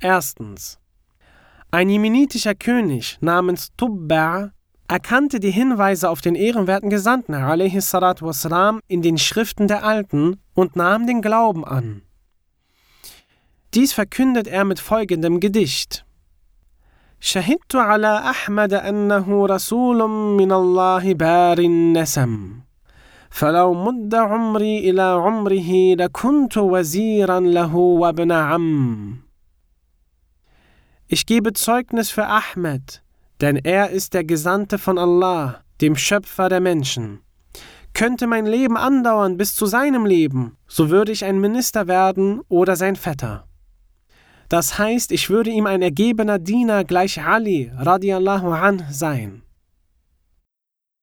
Erstens. Ein jemenitischer König namens Tubba erkannte die Hinweise auf den ehrenwerten Gesandten a.s.w. in den Schriften der Alten und nahm den Glauben an. Dies verkündet er mit folgendem Gedicht. شهدت على أحمد أنه رسول من الله بار النسم فلو مد عمري إلى عمره لكنت وزيرا له وابن عم. Ich gebe Zeugnis für Ahmed, denn er ist der Gesandte von Allah, dem Schöpfer der Menschen. Könnte mein Leben andauern bis zu seinem Leben, so würde ich ein Minister werden oder sein Vetter. Das heißt, ich würde ihm ein ergebener Diener gleich Ali radiallahu anh sein.